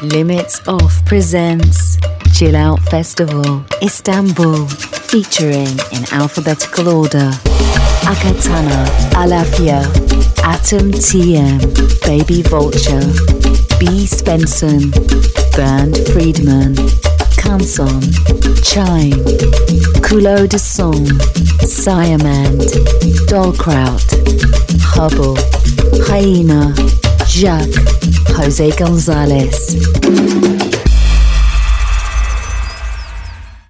Limits Off presents Chill Out Festival Istanbul, featuring in alphabetical order Akatana, Alafia, Atom TM, Baby Vulture, B. Svensson, Bernd Friedman, Kanson, Chime, Kulo de Song, Siamand, Dollkraut, Hubble, Hyena, Jacques, Jose Gonzalez.